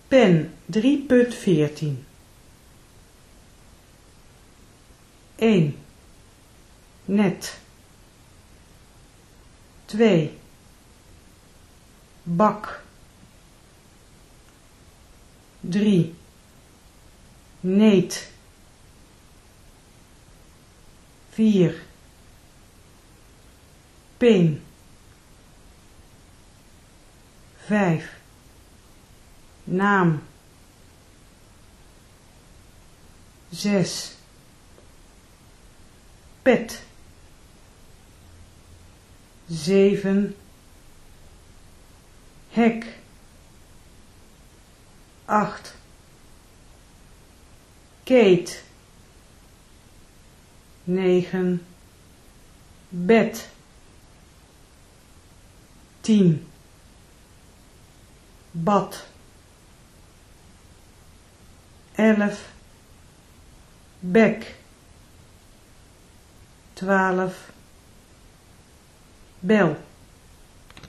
pen 3,14. 1. Net. 2. Bak. 3. Neet. 4. Peen. 5. Naam. 6. Pet. 7. Hek. 8. Keet. 9. Bed. 10. Bad. 11. Bek. 12. Bel.